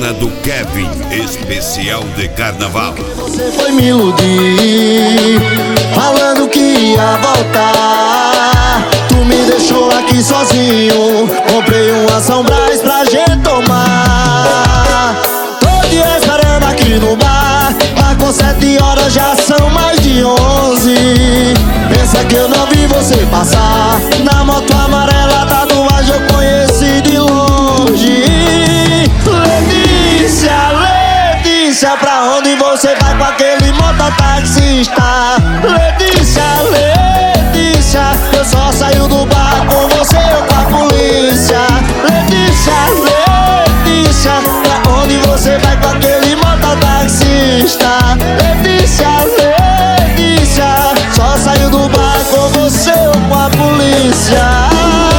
Menina do Kevin, especial de carnaval. Você foi me iludir, falando que ia voltar. Tu me deixou aqui sozinho, comprei uma São Brás pra gente tomar. Tô te esperando aqui no bar, marcou 7 horas, já são mais de 11. Pensa que eu não vi você passar, na moto amarela, tatuagem eu conheci de longe. Letícia, pra onde você vai com aquele mototaxista? Letícia, eu só saio do bar com você ou com a polícia. Letícia, pra onde você vai com aquele mototaxista? Letícia, só saio do bar com você ou com a polícia.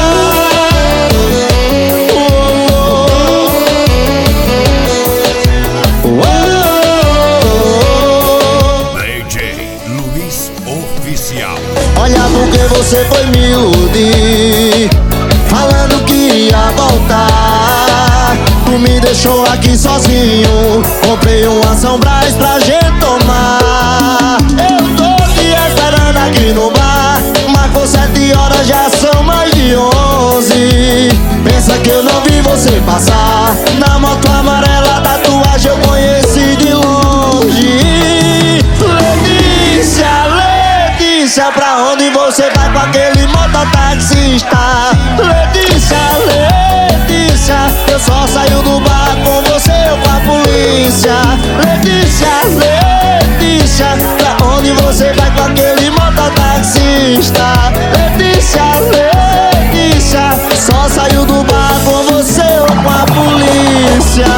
Olha porque você foi me iludir, falando que ia voltar. Tu me deixou aqui sozinho, comprei uma São Brás pra gente tomar. Eu tô te esperando aqui no bar, marcou 7 horas, já são mais de 11. Pensa que eu não vi você passar, na moto amarela, tatuagem eu conheci de longe. Letícia, pra onde você vai com aquele mototaxista? Letícia, eu só saio do bar com você ou com a polícia. Letícia, pra onde você vai com aquele mototaxista? Letícia, só saio do bar com você ou com a polícia.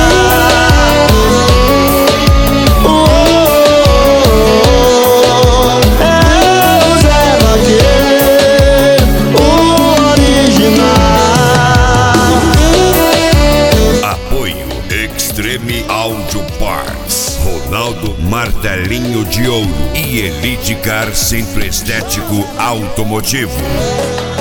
Extreme Audio Parts, Ronaldo Martelinho de Ouro e Elite Car Centro Estético Automotivo.